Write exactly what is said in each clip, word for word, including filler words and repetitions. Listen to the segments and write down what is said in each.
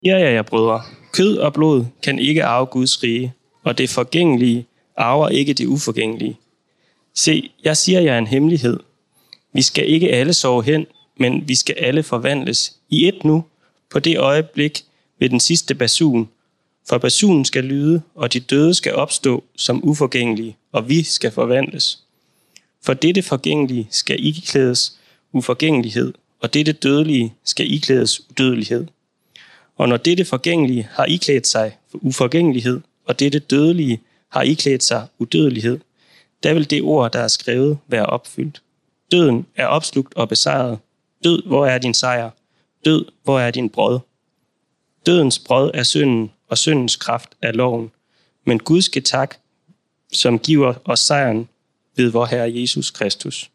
Ja, ja, ja, brødre. Kød og blod kan ikke arve Guds rige, og det forgængelige arver ikke det uforgængelige. Se, jeg siger jer en hemmelighed. Vi skal ikke alle sove hen, men vi skal alle forvandles i et nu, på det øjeblik ved den sidste basun. For basunen skal lyde, og de døde skal opstå som uforgængelige, og vi skal forvandles. For dette forgængelige skal iklædes uforgængelighed, og dette dødelige skal iklædes udødelighed. Og når dette forgængelige har iklædt sig uforgængelighed, og dette dødelige har iklædt sig udødelighed, der vil det ord, der er skrevet, være opfyldt. Døden er opslugt og besejret. Død, hvor er din sejr? Død, hvor er din brød? Dødens brød er synden, og syndens kraft er loven. Men Gud skal tak, som giver os sejren ved vor Herre Jesus Kristus.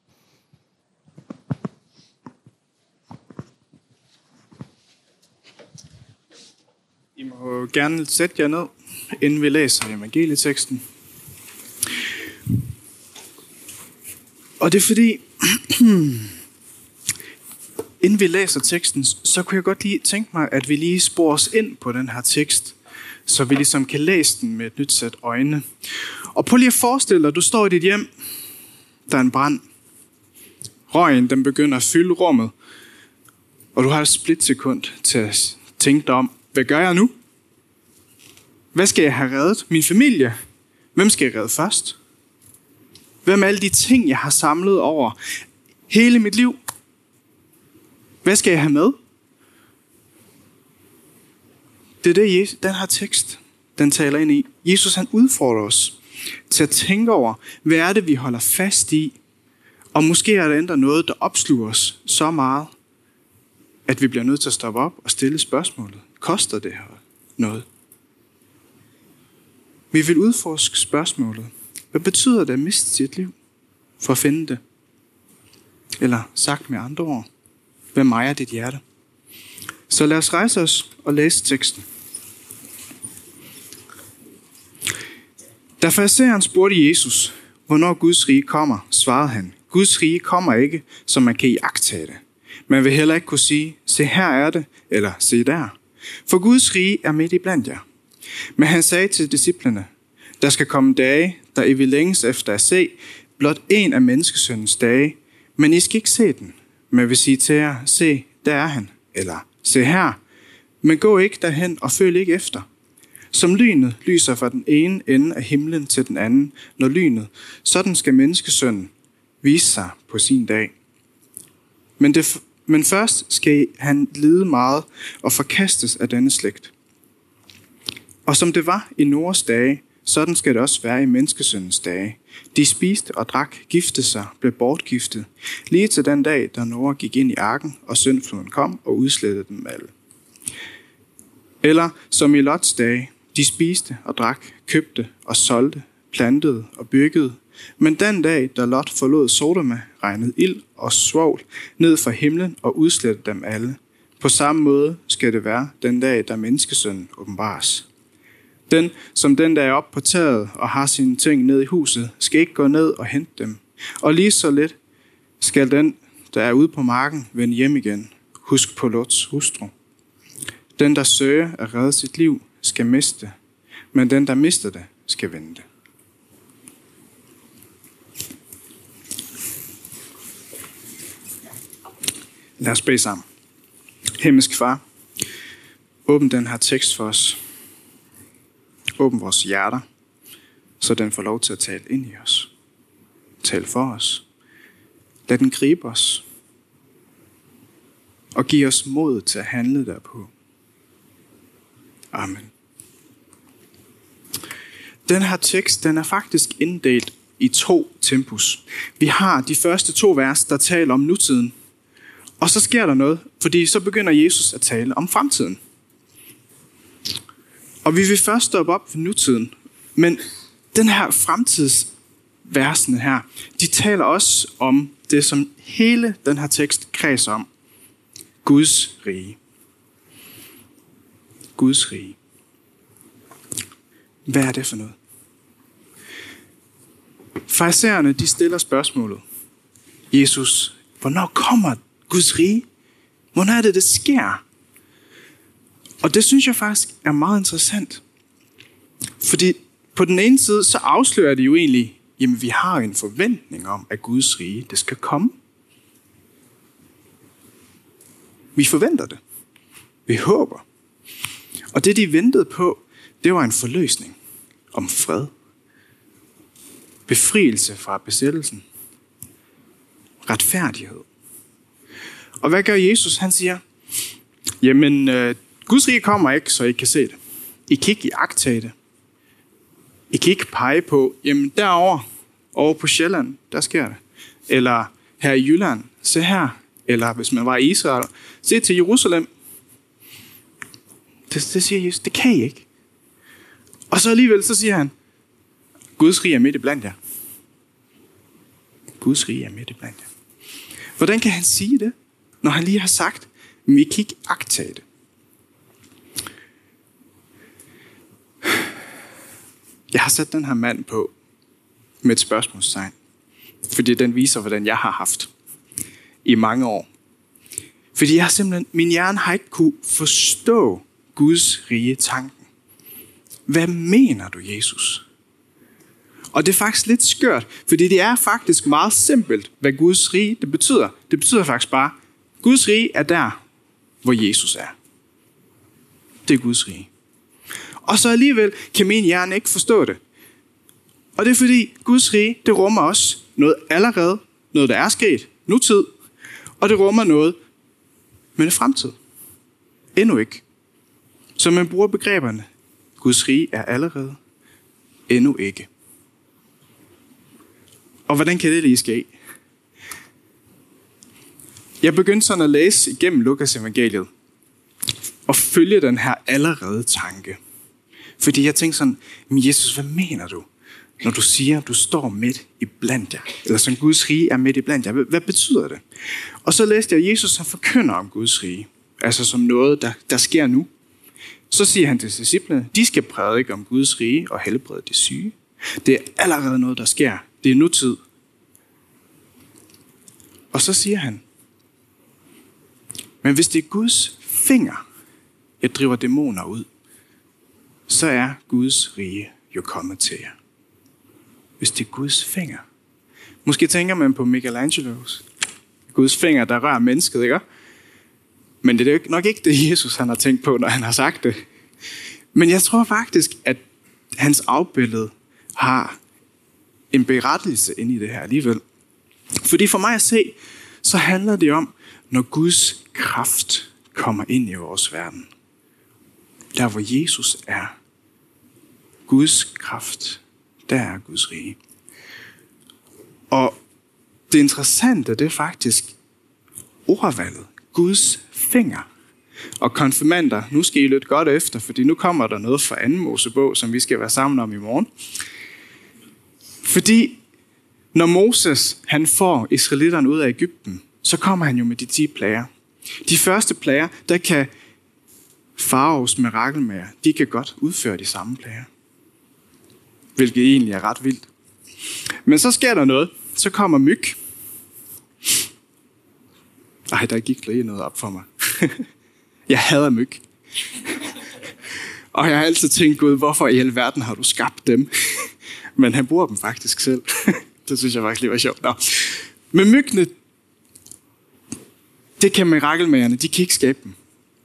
I må gerne sætte jer ned, inden vi læser evangelieteksten. Og det er fordi, inden vi læser teksten, så kunne jeg godt lige tænke mig, at vi lige sporer os ind på den her tekst, så vi ligesom kan læse den med et nyt sæt øjne. Og prøv lige at forestille dig, at du står i dit hjem, der er en brand. Røgen, den begynder at fylde rummet, og du har et splitsekund til at tænke dig om, hvad gør jeg nu? Hvad skal jeg have reddet? Min familie? Hvem skal jeg redde først? Hvem er alle de ting, jeg har samlet over hele mit liv? Hvad skal jeg have med? Det er det, Jesus, den her tekst, den taler ind i. Jesus, han udfordrer os til at tænke over, hvad er det, vi holder fast i? Og måske er der endda noget, der opsluger os så meget, at vi bliver nødt til at stoppe op og stille spørgsmålet. Koster det her noget? Vi vil udforske spørgsmålet. Hvad betyder det at miste sit liv for at finde det? Eller sagt med andre ord, hvad mejer dit hjerte? Så lad os rejse os og læse teksten. Da farisæeren spurgte Jesus, hvornår Guds rige kommer, svarede han, Guds rige kommer ikke, så man kan iagttage det. Man vil heller ikke kunne sige, se her er det, eller se der. For Guds rige er midt i blandt jer. Men han sagde til disciplene, der skal komme dage, der I vil længes efter at se, blot en af menneskesøndens dage, men I skal ikke se den. Men vil sige til jer, se, der er han, eller se her. Men gå ikke derhen og følg ikke efter. Som lynet lyser fra den ene ende af himlen til den anden, når lynet, sådan skal menneskesønnen vise sig på sin dag. Men, det, men først skal han lide meget og forkastes af denne slægt. Og som det var i Noas dage, sådan skal det også være i menneskesøndens dage. De spiste og drak, giftede sig, blev bortgiftet, lige til den dag, da Noa gik ind i arken, og syndfloden kom og udslettede dem alle. Eller som i Lots dage, de spiste og drak, købte og solgte, plantede og byggede. Men den dag, da Lot forlod Sodoma, regnede ild og svovl ned fra himlen og udslettede dem alle. På samme måde skal det være den dag, da menneskesønnen åbenbares. Den, som den der er oppe på taget og har sine ting ned i huset, skal ikke gå ned og hente dem. Og lige så lidt skal den, der er ude på marken, vende hjem igen. Husk på Lots hustru. Den, der søger at redde sit liv, skal miste, men den, der mister det, skal vinde det. Lad os bede sammen. Himmelske Far, åbn den her tekst for os. Åbn vores hjerter, så den får lov til at tale ind i os. Tal for os. Lad den gribe os. Og give os mod til at handle derpå. Amen. Den her tekst, den er faktisk inddelt i to tempus. Vi har de første to vers, der taler om nutiden. Og så sker der noget, fordi så begynder Jesus at tale om fremtiden. Og vi vil først stoppe op for nutiden. Men den her fremtidsversene her, de taler også om det, som hele den her tekst kredser om. Guds rige. Guds rige. Hvad er det for noget? Farisæerne, de stiller spørgsmålet. Jesus, hvornår kommer Guds rige? Hvornår er det, det sker? Og det synes jeg faktisk er meget interessant. Fordi på den ene side, så afslører det jo egentlig, jamen vi har en forventning om, at Guds rige, det skal komme. Vi forventer det. Vi håber. Og det, de ventede på, det var en forløsning om fred. Befrielse fra besættelsen. Retfærdighed. Og hvad gør Jesus? Han siger, jamen, øh, Guds rige kommer ikke, så I kan se det. I kan ikke iagttage det. I kan ikke pege på, jamen derovre, over på Sjælland, der sker det. Eller her i Jylland, se her. Eller hvis man var i Israel, se til Jerusalem. Det, det siger Jesus, det kan I ikke. Og så alligevel, så siger han, Guds rige er midt i blandt jer. Guds rige er midt i blandt jer. Hvordan kan han sige det, når han lige har sagt, men vi kan ikke iagttage det? Jeg har sat den her mand på med et spørgsmålstegn, fordi den viser, hvordan jeg har haft i mange år. Fordi jeg har simpelthen, min hjerne har ikke kunne forstå Guds rige tanken. Hvad mener du, Jesus? Og det er faktisk lidt skørt, fordi det er faktisk meget simpelt, hvad Guds rige det betyder. Det betyder faktisk bare, Guds rige er der, hvor Jesus er. Det er Guds rige. Og så alligevel kan min hjerne ikke forstå det. Og det er fordi, Guds rige, det rummer også noget allerede, noget der er sket, nutid, og det rummer noget, men i fremtid. Endnu ikke. Så man bruger begreberne, Guds rige er allerede, endnu ikke. Og hvordan kan det lige ske? Jeg begyndte sådan at læse igennem Lukas evangeliet, og følge den her allerede tanke. Fordi jeg tænkte sådan, men Jesus, hvad mener du, når du siger, at du står midt i blandt jer? Eller som Guds rige er midt i blandt jer. Hvad betyder det? Og så læste jeg, at Jesus han forkynder om Guds rige. Altså som noget, der, der sker nu. Så siger han til disciplene, de skal prædike om Guds rige og helbrede de syge. Det er allerede noget, der sker. Det er nutid. Og så siger han, men hvis det er Guds finger, jeg driver dæmoner ud, så er Guds rige jo kommet til jer. Hvis det er Guds finger. Måske tænker man på Michelangelos. Guds finger, der rører mennesket, ikke? Men det er nok ikke det, Jesus han har tænkt på, når han har sagt det. Men jeg tror faktisk, at hans afbillede har en berettelse inde i det her alligevel. Fordi for mig at se, så handler det om, når Guds kraft kommer ind i vores verden. Der hvor Jesus er. Guds kraft, der er Guds rige. Og det interessante, det er faktisk ordvalget. Guds finger. Og konfirmander, nu skal I lytte godt efter, fordi nu kommer der noget fra anden Mosebog, som vi skal være sammen om i morgen. Fordi når Moses han får israelitterne ud af Egypten, så kommer han jo med de ti plager. De første plager, der kan faraos mirakelmager, de kan godt udføre de samme plager. Hvilket egentlig er ret vildt. Men så sker der noget. Så kommer myg. Ej, der gik lige noget op for mig. Jeg hader myg. Og jeg har altid tænkt, Gud, hvorfor i alverden har du skabt dem? Men han bruger dem faktisk selv. Det synes jeg faktisk lige var sjovt. Nå. Men myggene, det kan mirakelmagerne, de kan ikke skabe dem.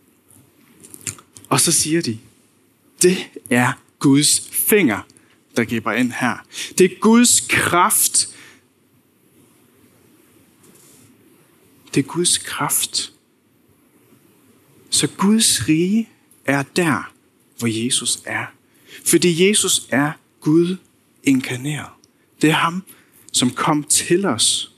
Og så siger de, det er Guds finger, der griber ind her. Det er Guds kraft. Det er Guds kraft. Så Guds rige er der, hvor Jesus er. Fordi Jesus er Gud inkarneret. Det er ham, som kom til os.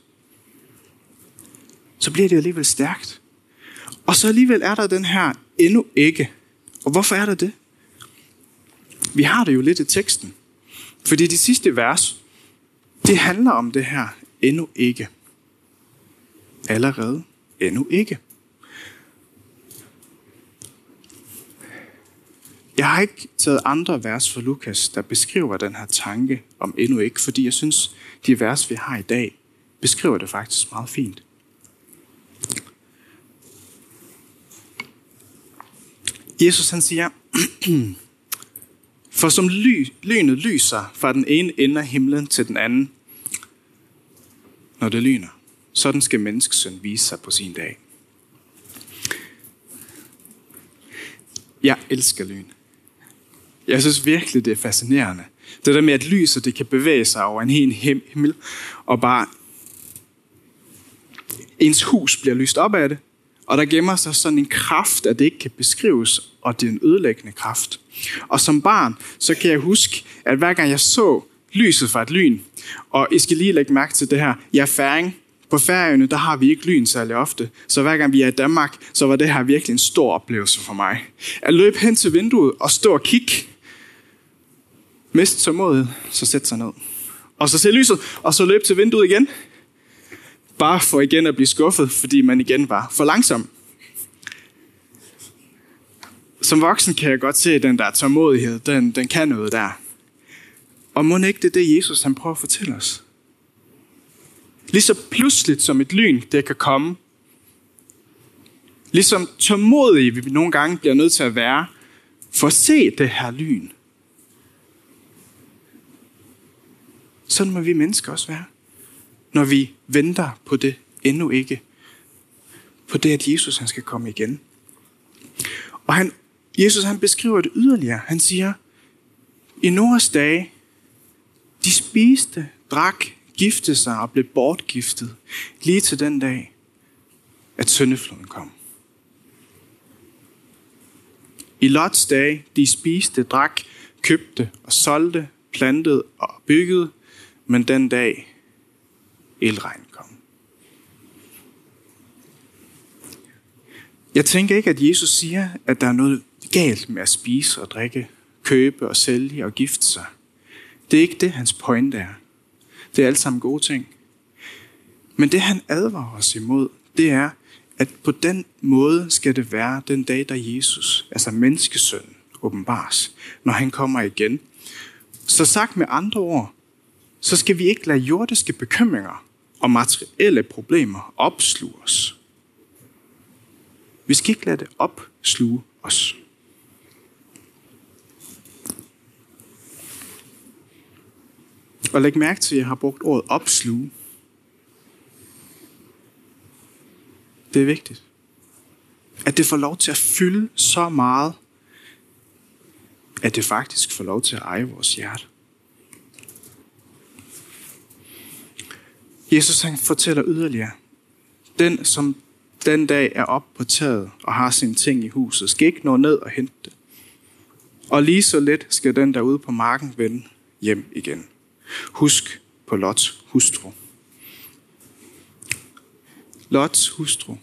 Så bliver det alligevel stærkt. Og så alligevel er der den her endnu ikke. Og hvorfor er der det? Vi har det jo lidt i teksten. Fordi de sidste vers, det handler om det her endnu ikke. Allerede endnu ikke. Jeg har ikke taget andre vers fra Lukas, der beskriver den her tanke om endnu ikke, fordi jeg synes, de vers, vi har i dag, beskriver det faktisk meget fint. Jesus han siger, for som ly, lynet lyser fra den ene ende af himlen til den anden, når det lyner, sådan skal menneskesøn vise sig på sin dag. Jeg elsker lyn. Jeg synes virkelig, det er fascinerende. Det der med, at lyset det kan bevæge sig over en hel himmel, og bare ens hus bliver lyst op af det, og der gemmer sig sådan en kraft, at det ikke kan beskrives, og det er en ødelæggende kraft. Og som barn, så kan jeg huske, at hver gang jeg så lyset fra et lyn, og I skal lige lægge mærke til det her, jeg er færing. På Færøerne, der har vi ikke lyn særlig ofte, så hver gang vi er i Danmark, så var det her virkelig en stor oplevelse for mig. At løbe hen til vinduet og stå og kigge, mist tålmodighed, så sæt sig ned. Og så se lyset, og så løb til vinduet igen. Bare for igen at blive skuffet, fordi man igen var for langsom. Som voksen kan jeg godt se, at den der tålmodighed, den, den kan noget der. Og må ikke det er det, Jesus han prøver at fortælle os? Lige så pludseligt som et lyn, det kan komme. Ligesom tålmodige vi nogle gange bliver nødt til at være, for at se det her lyn. Sådan må vi mennesker også være, når vi venter på det endnu ikke. På det, at Jesus han skal komme igen. Og han, Jesus han beskriver det yderligere. Han siger, i Noas dage, de spiste, drak, giftede sig og blev bortgiftet, lige til den dag, at syndefloden kom. I Lots dage, de spiste, drak, købte og solgte, plantede og byggede, men den dag, ildregnen kom. Jeg tænker ikke, at Jesus siger, at der er noget galt med at spise og drikke, købe og sælge og gifte sig. Det er ikke det, hans pointe er. Det er alt sammen gode ting. Men det, han advarer os imod, det er, at på den måde skal det være den dag, da Jesus, altså menneskesønnen, åbenbares, når han kommer igen. Så sagt med andre ord, så skal vi ikke lade jordiske bekymringer og materielle problemer opsluge os. Vi skal ikke lade det opsluge os. Og læg mærke til, at jeg har brugt ordet opsluge. Det er vigtigt. At det får lov til at fylde så meget, at det faktisk får lov til at eje vores hjerte. Jesus han fortæller yderligere, den som den dag er oppe på taget og har sine ting i huset, skal ikke nå ned og hente det. Og lige så let skal den der ude på marken vende hjem igen. Husk på Lots hustru. Lots hustru.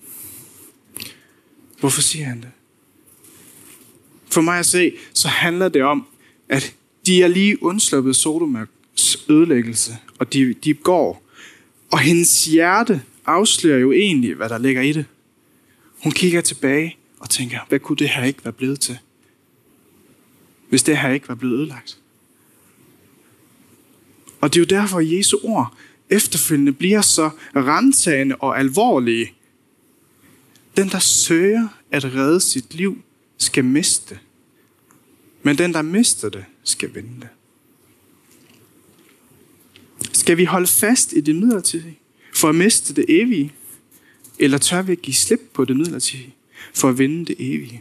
Hvorfor siger han det? For mig at se, så handler det om, at de er lige undsluppet Sodomas ødelæggelse, og de, de går. Og hendes hjerte afslører jo egentlig, hvad der ligger i det. Hun kigger tilbage og tænker, hvad kunne det her ikke være blevet til, hvis det her ikke var blevet ødelagt? Og det er jo derfor, at Jesu ord efterfølgende bliver så rantagende og alvorlige. Den, der søger at redde sit liv, skal miste. Men den, der mister det, skal vinde det. Skal vi holde fast i det midlertidige, for at miste det evige? Eller tør vi at give slip på det midlertidige, for at vinde det evige?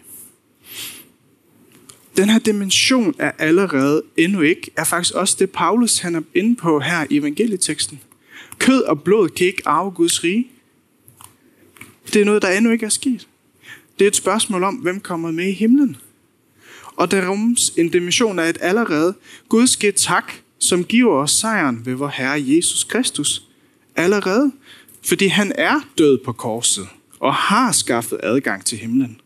Den her dimension er allerede endnu ikke, er faktisk også det, Paulus han er inde på her i evangelieteksten. Kød og blod kan ikke arve Guds rige. Det er noget, der endnu ikke er sket. Det er et spørgsmål om, hvem kommer med i himlen. Og der rummes en dimension af et allerede Gud ske tak, som giver os sejren ved vor Herre Jesus Kristus. Allerede, fordi han er død på korset og har skaffet adgang til himlen.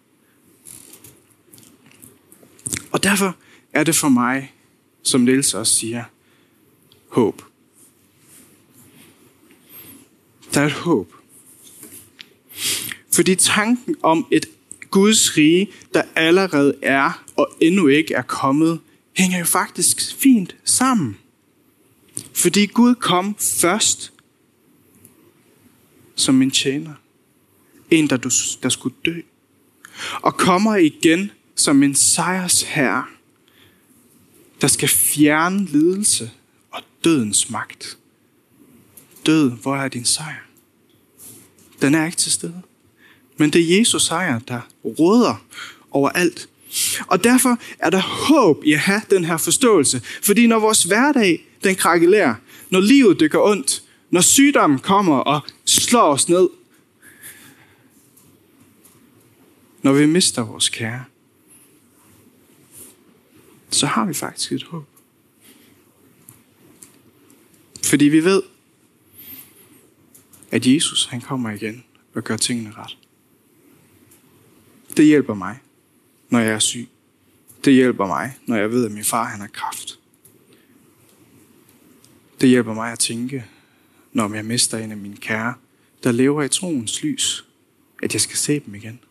Og derfor er det for mig, som Niels også siger, håb. Der er et håb. Fordi tanken om et Guds rige, der allerede er og endnu ikke er kommet, hænger jo faktisk fint sammen. Fordi Gud kom først som en tjener. En, der, der skulle dø. Og kommer igen som en sejrsherre, der skal fjerne lidelse og dødens magt. Død, hvor er din sejr? Den er ikke til stede. Men det er Jesus sejr, der råder over alt. Og derfor er der håb i at have den her forståelse. Fordi når vores hverdag, den krakelerer, når livet det går ondt, når sygdommen kommer og slår os ned, når vi mister vores kære, så har vi faktisk et håb. Fordi vi ved, at Jesus han kommer igen og gør tingene ret. Det hjælper mig, når jeg er syg. Det hjælper mig, når jeg ved, at min far han har kræft. Det hjælper mig at tænke, når jeg mister en af mine kære, der lever i troens lys, at jeg skal se dem igen.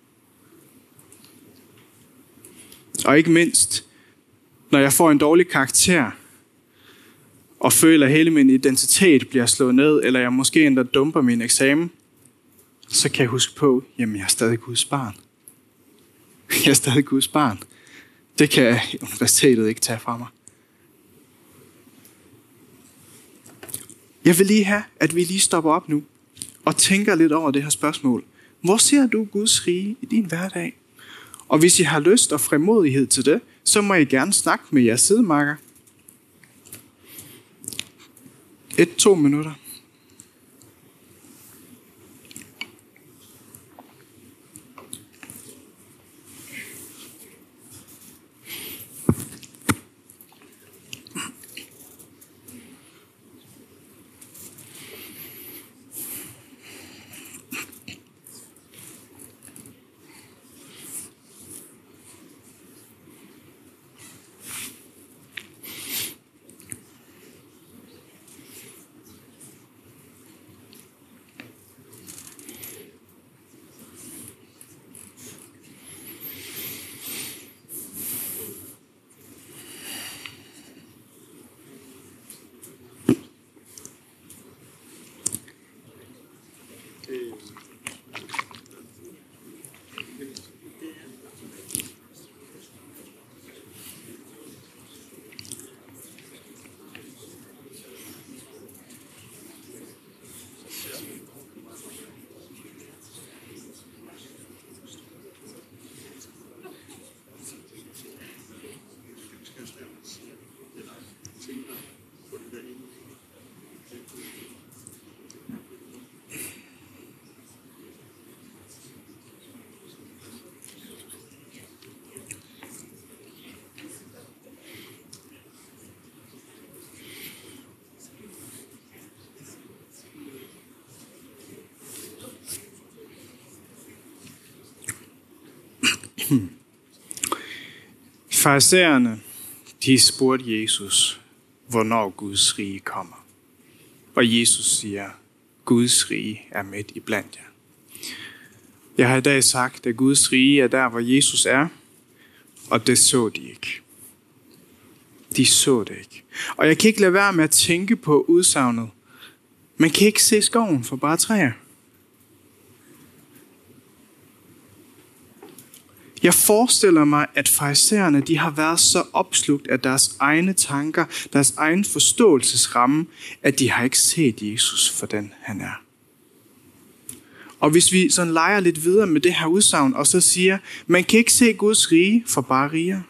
Og ikke mindst, når jeg får en dårlig karakter, og føler, at hele min identitet bliver slået ned, eller jeg måske endda dumper min eksamen, så kan jeg huske på, jamen jeg er stadig Guds barn. Jeg er stadig Guds barn. Det kan universitetet ikke tage fra mig. Jeg vil lige have, at vi lige stopper op nu, og tænker lidt over det her spørgsmål. Hvor ser du Guds rige i din hverdag? Og hvis I har lyst og frimodighed til det, så må I gerne snakke med jeres sidemarker. Et, to minutter. Farisæerne, de spurgte Jesus, hvornår Guds rige kommer. Og Jesus siger, Guds rige er midt i blandt jer. Jeg har i dag sagt, at Guds rige er der, hvor Jesus er, og det så de ikke. De så det ikke. Og jeg kan ikke lade være med at tænke på udsagnet. Man kan ikke se skoven for bare træer. Jeg forestiller mig, at farisæerne de har været så opslugt af deres egne tanker, deres egen forståelsesramme, at de har ikke set Jesus for den han er. Og hvis vi sådan leger lidt videre med det her udsagn, og så siger, man kan ikke se Guds rige for bare riger.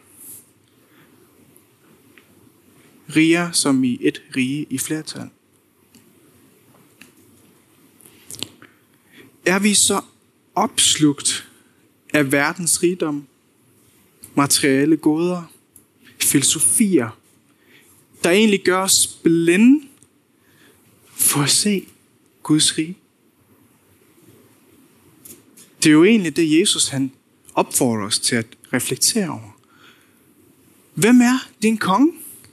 Riger som i et rige i flertal. Er vi så opslugt af verdens rigdom, materielle goder, filosofier, der egentlig gør os blinde for at se Guds rige? Det er jo egentlig det, Jesus han opfordrer os til at reflektere over. Hvem er din konge?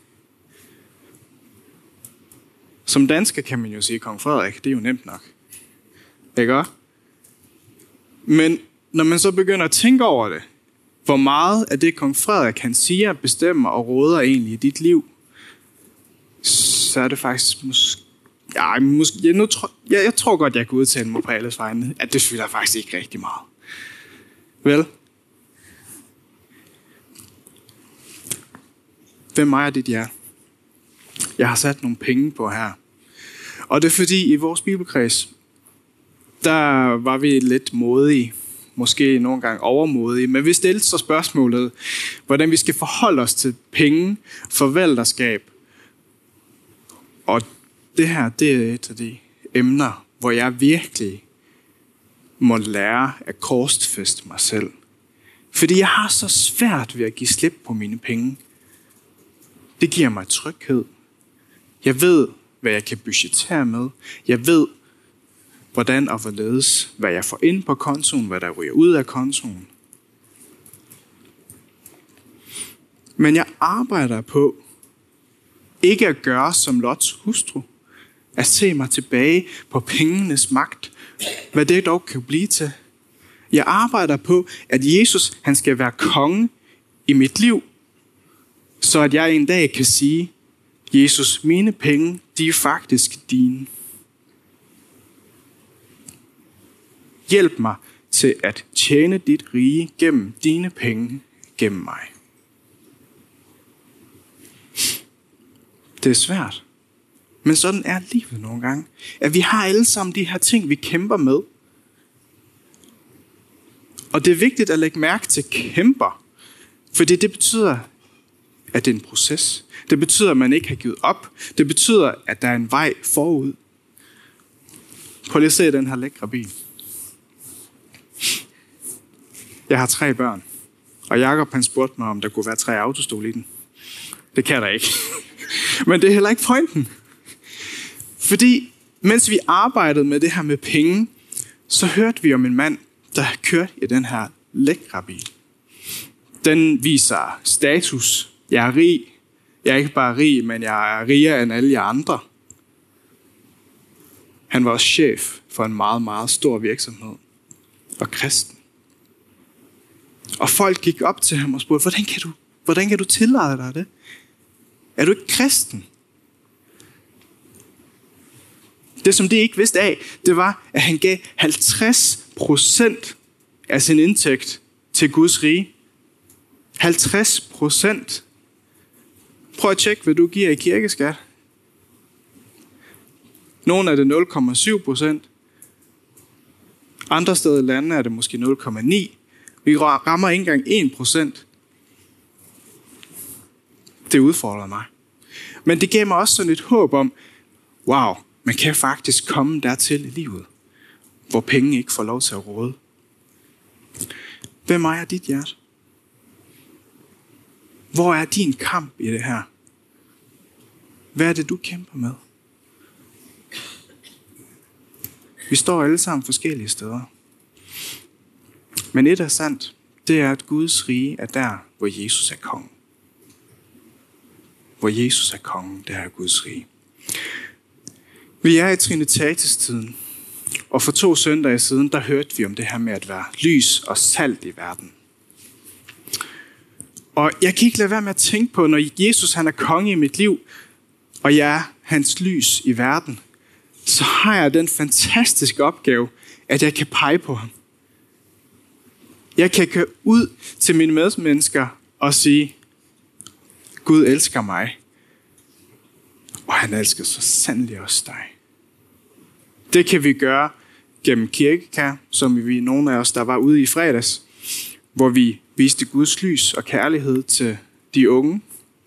Som dansker kan man jo sige kong Frederik, det er jo nemt nok. Ikke også? Men når man så begynder at tænke over det, hvor meget af det kong Frederik han siger, bestemmer og råder egentlig i dit liv, så er det faktisk måske, ja, måske jeg, nu tror, jeg, jeg tror godt, jeg kan udtale mig på alles vegne, at det fylder faktisk ikke rigtig meget. Vel? Hvem ejer dit hjerte? Jeg har sat nogle penge på her. Og det er fordi, i vores bibelkreds, der var vi lidt modige. Måske nogle gange overmodige. Men vi stillede så spørgsmålet, hvordan vi skal forholde os til penge, forvalterskab. Og det her, det er et af de emner, hvor jeg virkelig må lære at korsfæste mig selv. Fordi jeg har så svært ved at give slip på mine penge. Det giver mig tryghed. Jeg ved, hvad jeg kan budgettere med. Jeg ved, hvordan og hvorledes, hvad jeg får ind på kontoen, hvad der ryger ud af kontoen. Men jeg arbejder på ikke at gøre som Lots hustru. At se mig tilbage på pengenes magt. Hvad det dog kan blive til. Jeg arbejder på, at Jesus han skal være konge i mit liv. Så at jeg en dag kan sige, Jesus, mine penge, de er faktisk dine. Hjælp mig til at tjene dit rige gennem dine penge, gennem mig. Det er svært. Men sådan er livet nogle gange. At vi har alle sammen de her ting, vi kæmper med. Og det er vigtigt at lægge mærke til kæmper. Fordi det betyder, at det er en proces. Det betyder, at man ikke har givet op. Det betyder, at der er en vej forud. Prøv lige at se den her lækre bil. Jeg har tre børn. Og Jakob han spurgte mig, om der kunne være tre autostole i den. Det kan der ikke. Men det er heller ikke pointen. Fordi mens vi arbejdede med det her med penge, så hørte vi om en mand, der kørte i den her lækre bil. Den viser status. Jeg er rig. Jeg er ikke bare rig, men jeg er rigere end alle jer andre. Han var også chef for en meget, meget stor virksomhed. Og kristen. Og folk gik op til ham og spurgte, hvordan kan du, hvordan kan du tillade dig det? Er du ikke kristen? Det, som de ikke vidste af, det var, at han gav halvtreds procent af sin indtægt til Guds rige. halvtreds procent. Prøv at tjekke, hvad du giver i kirkeskat. Nogle er det nul komma syv procent. Andre steder i landet er det måske nul komma ni. Vi rammer ikke engang en procent. Det udfordrer mig. Men det gav mig også sådan et håb om, wow, man kan faktisk komme dertil i livet, hvor penge ikke får lov til at råde. Hvem ejer dit hjerte? Hvor er din kamp i det her? Hvad er det, du kæmper med? Vi står alle sammen forskellige steder. Men et er sandt, det er, at Guds rige er der, hvor Jesus er kongen. Hvor Jesus er kongen, der er Guds rige. Vi er i Trinitatis-tiden, og for to søndage siden, der hørte vi om det her med at være lys og salt i verden. Og jeg kan ikke lade være med at tænke på, når Jesus han er konge i mit liv, og jeg er hans lys i verden, så har jeg den fantastiske opgave, at jeg kan pege på ham. Jeg kan gå ud til mine medmennesker og sige, Gud elsker mig, og han elsker så sandelig også dig. Det kan vi gøre gennem kirkekær, som vi nogle af os, der var ude i fredags, hvor vi viste Guds lys og kærlighed til de unge.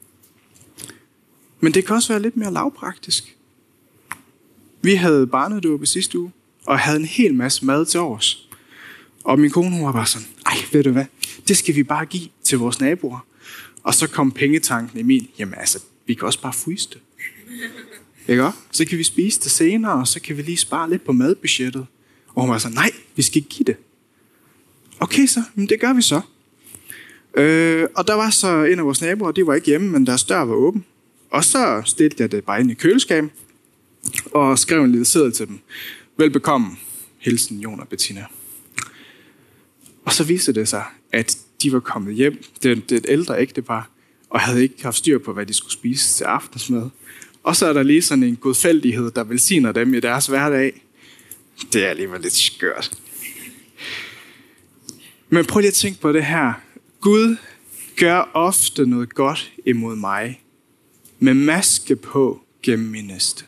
Men det kan også være lidt mere lavpraktisk. Vi havde barnedåb i sidste uge, og havde en hel masse mad til overs. Og min kone hun var bare sådan, ej, ved du hvad, det skal vi bare give til vores naboer. Og så kom pengetanken i min, jamen altså, vi kan også bare fryse det. Ikke også? Så kan vi spise det senere, og så kan vi lige spare lidt på madbudgettet. Og hun var sådan, nej, vi skal give det. Okay så, men det gør vi så. Øh, og der var så en af vores naboer, de var ikke hjemme, men deres dør var åben. Og så stillede jeg det bare ind i køleskabet, og skrev en lille seddel til dem. Velbekomme, hilsen Jon og Bettina. Og så viste det sig, at de var kommet hjem. Det er et ældre ægtepar, og havde ikke haft styr på, hvad de skulle spise til aftensmad. Og så er der lige sådan en godfældighed, der velsigner dem i deres hverdag. Det er alligevel lidt skørt. Men prøv lige at tænke på det her. Gud gør ofte noget godt imod mig, med maske på gennem min næste.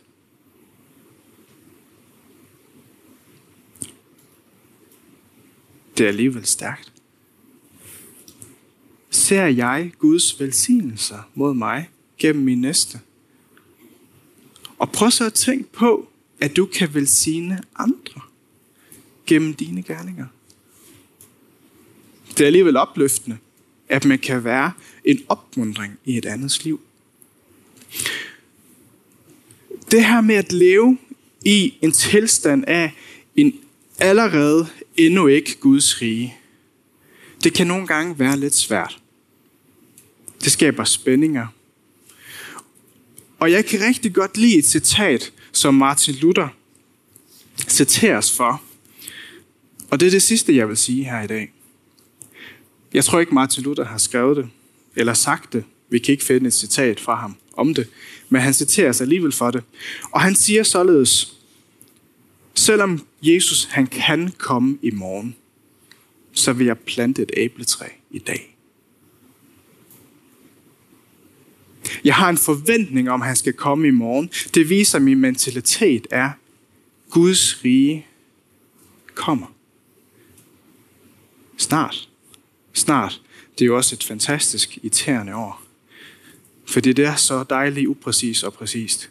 Det er alligevel stærkt. Ser jeg Guds velsignelser mod mig gennem min næste? Og prøv så at tænke på, at du kan velsigne andre gennem dine gerninger. Det er alligevel opløftende, at man kan være en opmuntring i et andets liv. Det her med at leve i en tilstand af en allerede endnu ikke Guds rige, det kan nogle gange være lidt svært. Det skaber spændinger. Og jeg kan rigtig godt lide et citat, som Martin Luther citeres for. Og det er det sidste, jeg vil sige her i dag. Jeg tror ikke, Martin Luther har skrevet det, eller sagt det. Vi kan ikke finde et citat fra ham om det, men han citeres alligevel for det. Og han siger således: selvom Jesus han kan komme i morgen, så vil jeg plante et æbletræ i dag. Jeg har en forventning om, at han skal komme i morgen. Det viser, at min mentalitet er, Guds rige kommer. Snart. Snart. Det er jo også et fantastisk irriterende år. Fordi det er så dejligt upræcist og præcist.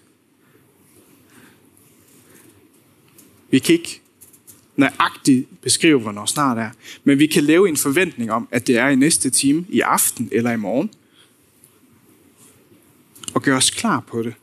Vi kan ikke nøjagtigt beskrive, hvornår snart er. Men vi kan leve i en forventning om, at det er i næste time, i aften eller i morgen. Og gøre os klar på det.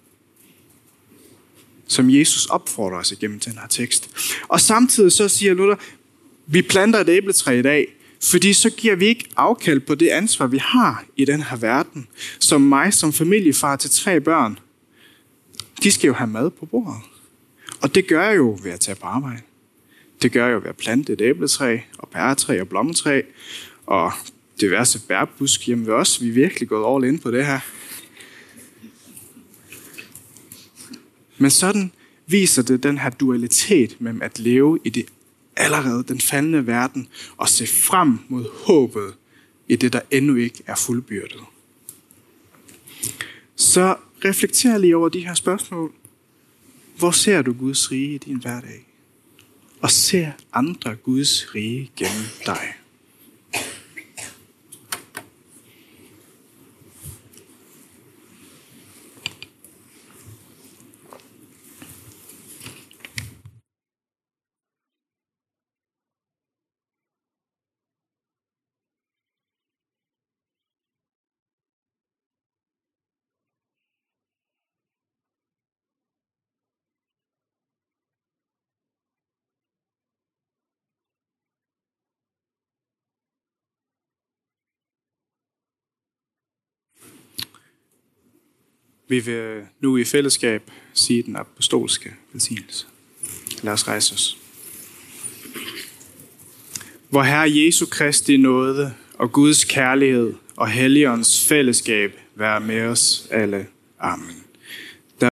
Som Jesus opfordrer os igennem den her tekst. Og samtidig så siger Luther, vi planter et æbletræ i dag, fordi så giver vi ikke afkald på det ansvar, vi har i den her verden. Som mig, som familiefar til tre børn. De skal jo have mad på bordet. Og det gør jeg jo ved at tage på arbejde. Det gør jeg jo ved at plante et æbletræ, og pæretræ og blommetræ, og diverse bærbusk hjemme ved os. Vi er virkelig gået all in på det her. Men sådan viser det den her dualitet mellem at leve i det allerede den faldende verden, og se frem mod håbet i det, der endnu ikke er fuldbyrdet. Så reflekter lige over de her spørgsmål. Hvor ser du Guds rige i din hverdag? Og ser andre Guds rige gennem dig? Vi vil nu i fællesskab sige den apostolske velsignelse. Lad os rejse os. Vor Herre Jesu Kristi nåde og Guds kærlighed og Helligåndens fællesskab være med os alle. Amen.